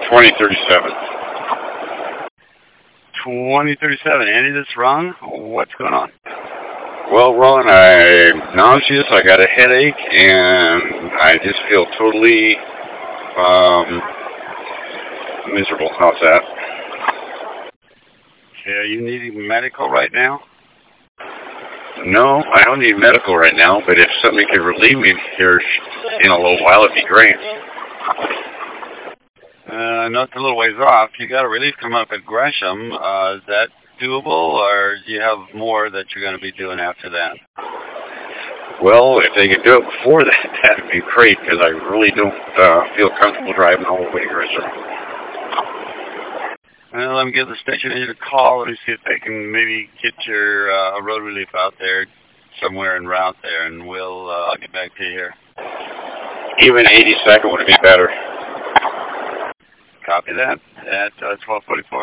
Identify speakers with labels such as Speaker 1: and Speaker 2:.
Speaker 1: 2037.
Speaker 2: 2037. Andy, that's wrong. What's going on?
Speaker 1: Well, Ron, I'm nauseous, I got a headache, and I just feel totally miserable. How's that?
Speaker 2: Okay, are you needing medical right now?
Speaker 1: No, I don't need medical right now, but if somebody could relieve me here in a little while, it'd be great.
Speaker 2: No, it's a little ways off. You got a relief coming up at Gresham. Is that doable, or do you have more that you're going to be doing after that?
Speaker 1: Well, if they could do it before that, that'd be great, because I really don't feel comfortable driving all the way to Gresham.
Speaker 2: Well, let me give the station agent a call. Let me see if they can maybe get your road relief out there somewhere en route there, and I'll get back to you here.
Speaker 1: Even 82nd would be better.
Speaker 2: Copy that at 12:44.